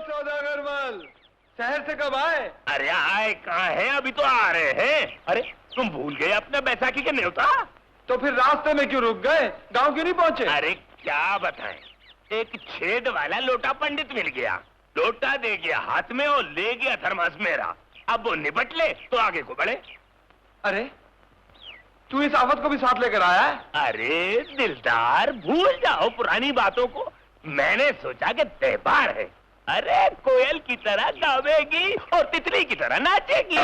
सौदागर माल, शहर से कब आए? अरे आए कहाँ हैं, अभी तो आ रहे हैं। अरे तुम भूल गए अपना बैसाखी के न्योता? तो फिर रास्ते में क्यों रुक गए, गांव क्यों नहीं पहुंचे? अरे क्या बताएं, एक छेद वाला लोटा पंडित मिल गया, लोटा दे गया हाथ में और ले गया थर्मास मेरा। अब वो निपट ले तो आगे को बढ़े। अरे तू इस आफत को भी साथ लेकर आया है? अरे दिलदार, भूल जाओ पुरानी बातों को। मैंने सोचा कि त्योहार है, अरे कोयल की तरह गावेगी और तितली की तरह नाचेगी।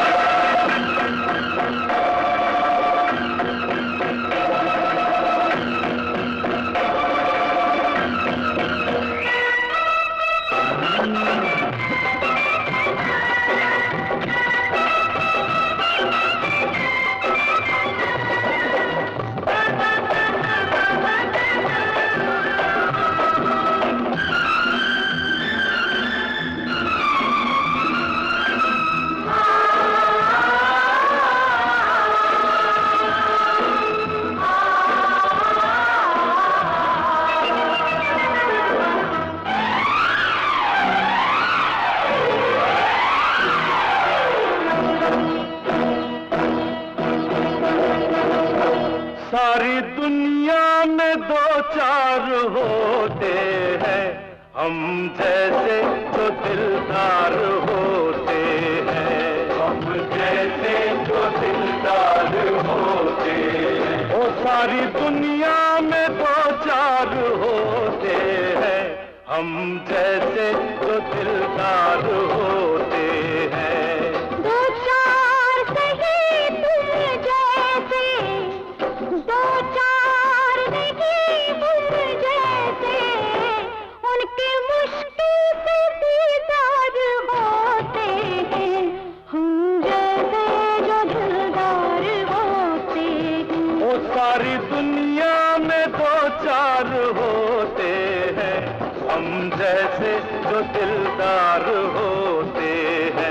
सारी दुनिया में दो चार होते हैं, हम जैसे जो दिलदार होते हैं, हम जैसे जो दिलदार होते हैं। ओ सारी दुनिया में दो चार होते हैं, हम जैसे जो दिलदार होते हैं। दो चार सही तुम जैसे, दो चार नहीं तुम जैसे, उनके मुश्किल से दीदार होते हैं, हम जैसे जो दिलदार होते हैं। ओ सारी दुनिया में दो चार होते हैं, हम जैसे जो दिलदार होते हैं।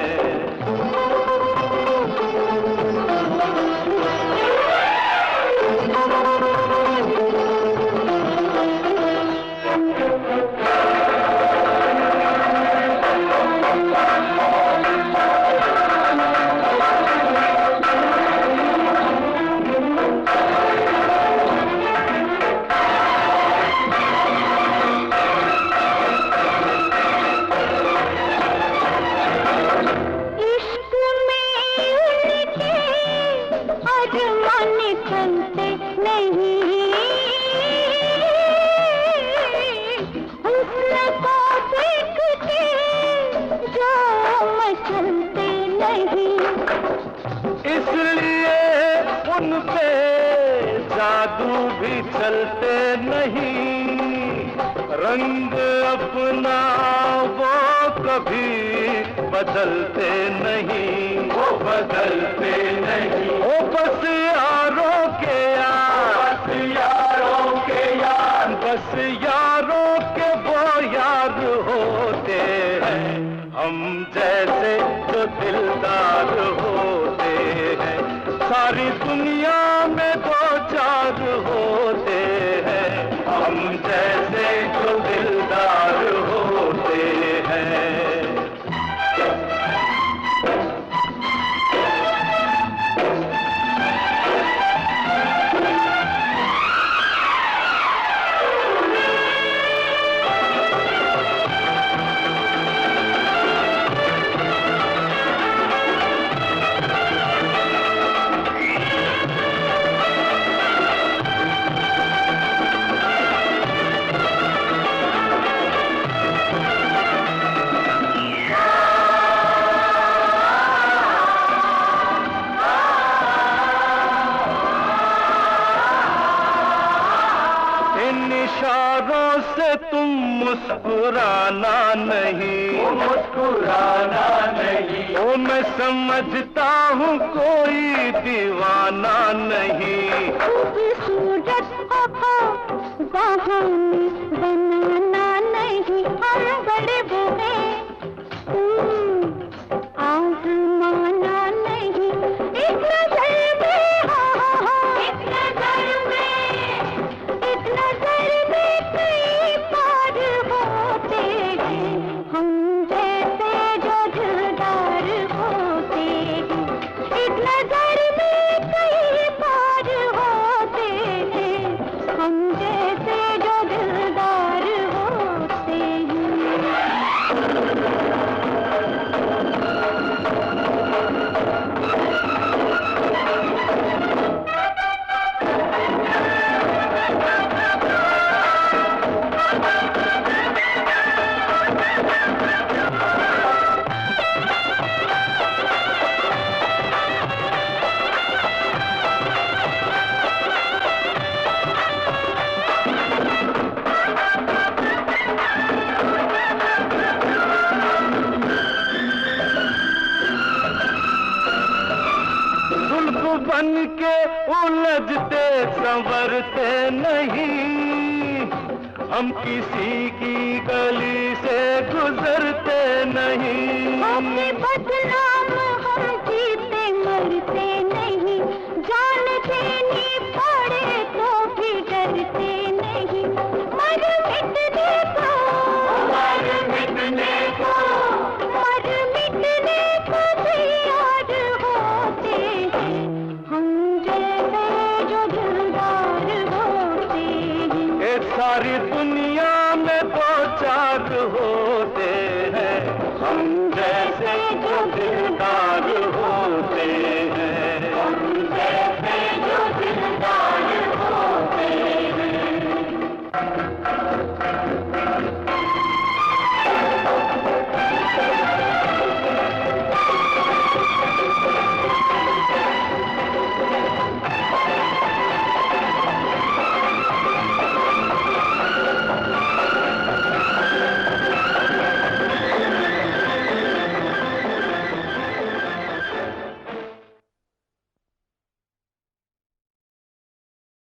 इसलिए उन पे जादू भी चलते नहीं, रंग अपना वो कभी बदलते नहीं, वो बदलते नहीं। ओ बस यारों के यार, बस यारों के यार, बस यारों के वो यार होते हैं, हम जैसे जो दिलदार होते हैं। सारी दुनिया में दो चार होते हैं, हम जैसे जो दिलदार होते हैं। इशारों से तुम मुस्कुराना नहीं, मुस्कुराना नहीं। ओ मैं समझता हूँ कोई दीवाना नहीं। खूबसूरत बहाने बनाना नहीं, हम बड़े बुरे आजमाना नहीं। एक नजर में एक नजर में, एक नजर में कई पार होते हैं, बन के उलझते संवरते नहीं, हम किसी की गली से गुजरते नहीं। अपने बदनाम हम जीते मरते नहीं, जान देनी पड़े तो भी डरते नहीं। मर मिटने को, मर मिटने को, मर मिटने को तैयार होते हैं हम जैसे जो दिलदार होते हैं। ये सारी दुनिया में दो चार होते हैं हम